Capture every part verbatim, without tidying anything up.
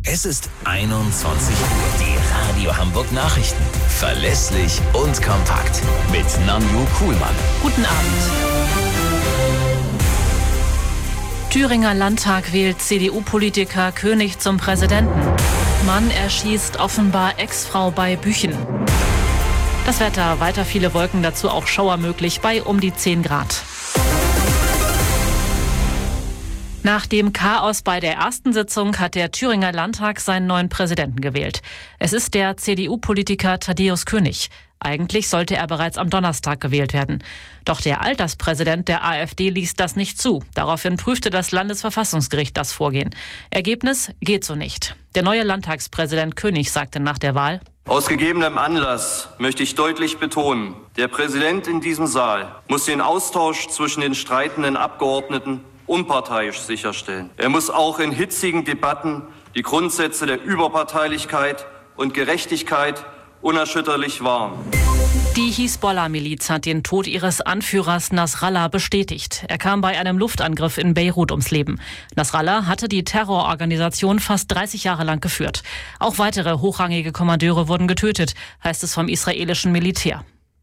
Es ist einundzwanzig Uhr. Die Radio Hamburg Nachrichten. Verlässlich und kompakt. Mit Nanju Kuhlmann. Guten Abend. Thüringer Landtag wählt C D U-Politiker König zum Präsidenten. Mann erschießt offenbar Ex-Frau bei Büchen. Das Wetter, weiter viele Wolken, dazu auch Schauer möglich bei um die zehn Grad. Nach dem Chaos bei der ersten Sitzung hat der Thüringer Landtag seinen neuen Präsidenten gewählt. Es ist der C D U-Politiker Thaddäus König. Eigentlich sollte er bereits am Donnerstag gewählt werden. Doch der Alterspräsident der AfD ließ das nicht zu. Daraufhin prüfte das Landesverfassungsgericht das Vorgehen. Ergebnis: geht so nicht. Der neue Landtagspräsident König sagte nach der Wahl: Aus gegebenem Anlass möchte ich deutlich betonen, der Präsident in diesem Saal muss den Austausch zwischen den streitenden Abgeordneten unparteiisch sicherstellen. Er muss auch in hitzigen Debatten die Grundsätze der Überparteilichkeit und Gerechtigkeit unerschütterlich wahren. Die Hisbollah-Miliz hat den Tod ihres Anführers Nasrallah bestätigt. Er kam bei einem Luftangriff in Beirut ums Leben. Nasrallah hatte die Terrororganisation fast dreißig Jahre lang geführt. Auch weitere hochrangige Kommandeure wurden getötet, heißt es vom israelischen Militär.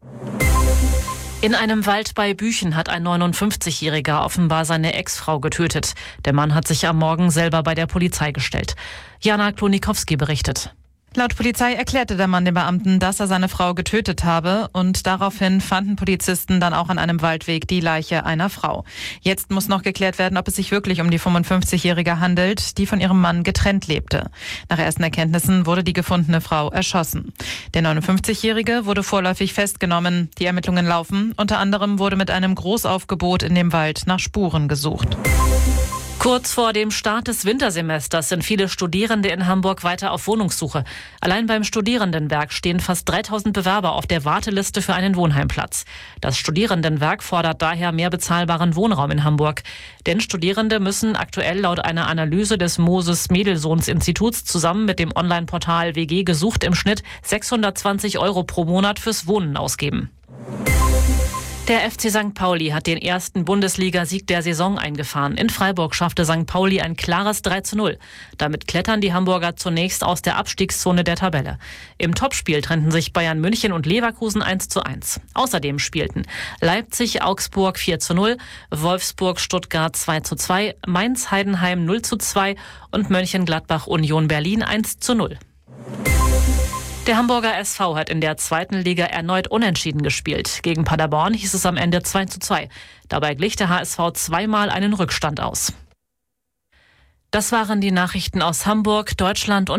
In einem Wald bei Büchen hat ein neunundfünfzigjähriger offenbar seine Ex-Frau getötet. Der Mann hat sich am Morgen selber bei der Polizei gestellt. Jana Klonikowski berichtet. Laut Polizei erklärte der Mann den Beamten, dass er seine Frau getötet habe, und daraufhin fanden Polizisten dann auch an einem Waldweg die Leiche einer Frau. Jetzt muss noch geklärt werden, ob es sich wirklich um die fünfundfünfzigjährige handelt, die von ihrem Mann getrennt lebte. Nach ersten Erkenntnissen wurde die gefundene Frau erschossen. Der neunundfünfzigjährige wurde vorläufig festgenommen. Die Ermittlungen laufen. Unter anderem wurde mit einem Großaufgebot in dem Wald nach Spuren gesucht. Kurz vor dem Start des Wintersemesters sind viele Studierende in Hamburg weiter auf Wohnungssuche. Allein beim Studierendenwerk stehen fast dreitausend Bewerber auf der Warteliste für einen Wohnheimplatz. Das Studierendenwerk fordert daher mehr bezahlbaren Wohnraum in Hamburg. Denn Studierende müssen aktuell laut einer Analyse des Moses-Mendelssohns-Instituts zusammen mit dem Online-Portal W G gesucht im Schnitt sechshundertzwanzig Euro pro Monat fürs Wohnen ausgeben. Der F C Sankt Pauli hat den ersten Bundesligasieg der Saison eingefahren. In Freiburg schaffte Sankt Pauli ein klares drei zu null. Damit klettern die Hamburger zunächst aus der Abstiegszone der Tabelle. Im Topspiel trennten sich Bayern München und Leverkusen eins zu eins. Außerdem spielten Leipzig-Augsburg vier zu null, Wolfsburg-Stuttgart zwei zu zwei, Mainz-Heidenheim null zu zwei und Mönchengladbach-Union Berlin eins zu null. Der Hamburger S V hat in der zweiten Liga erneut unentschieden gespielt. Gegen Paderborn hieß es am Ende zwei zu zwei. Dabei glich der H S V zweimal einen Rückstand aus. Das waren die Nachrichten aus Hamburg, Deutschland und